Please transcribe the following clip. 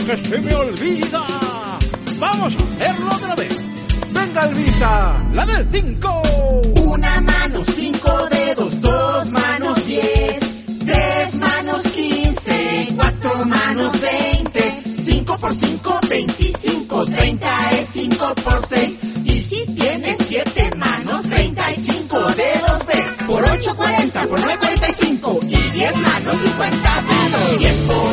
que se me olvida. Vamos a hacerlo otra vez. Venga, Elvita, la del 5. Una mano, 5 dedos, 2 manos, 10, 3 manos, 15, 4 manos, 20, 5 por 5, 25, 30 es 5 por 6. Y si tienes 7 manos, 35 dedos ves. Por 8, 40, por 9, 45. Y 10 manos, 50 dedos. 10 por